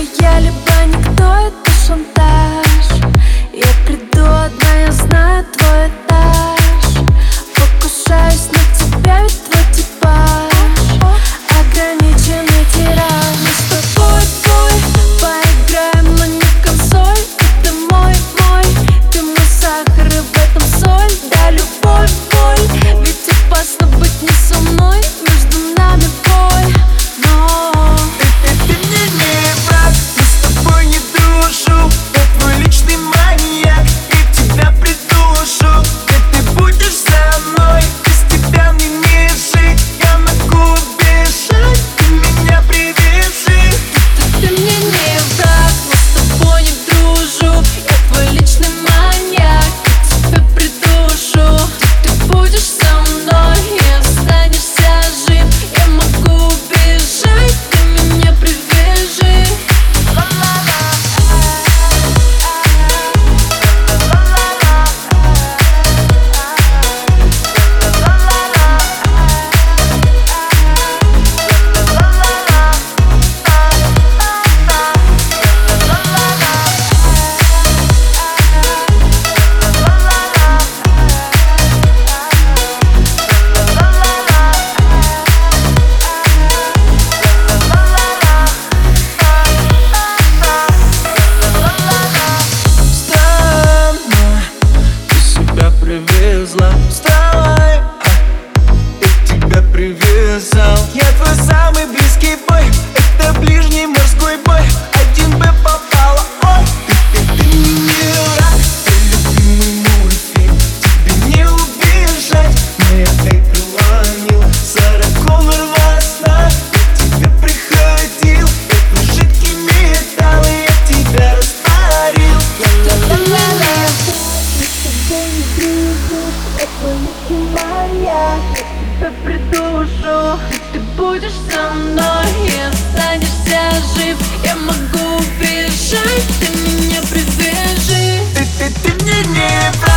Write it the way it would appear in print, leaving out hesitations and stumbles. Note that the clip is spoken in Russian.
я, либо никто, это шантаж. Я приду одна, я знаю твой этаж. Покушаюсь на тебя, ведь твой типаж ограниченный тираж. Мы с тобой поиграем, но не в консоль. Ты мой, ты мой сахар, и в этом соль. Да, любовь, боль, ведь опасно быть не со мной. Между нами боль, но ты мне не враг, мы с тобой не дружу. Я твой личный маньяк, и тебя придушу. И ты будешь со мной, без тебя мне не жить. Я могу убежать, ты меня привяжи. ты мне не враг, мы с тобой не дружу. Я твой личный маньяк, я тебя придушу. Ты будешь со мной и останешься жив. Я могу убежать, ты меня привяжи. Привезла, вставай, я тебя привязал. Я твой самый близкий бой, это ближний морской бой. 1Б попала, ой, ты мне не враг, ты любимый мультфильм, тебе не убежать. Моя крыла мила, сороком рва сна. Я тебе приходил, это жидкий металл, и я тебя растворил. Я тебя придушу, ты будешь со мной и останешься жив. Я могу убежать, ты меня привяжи. Ты мне не враг.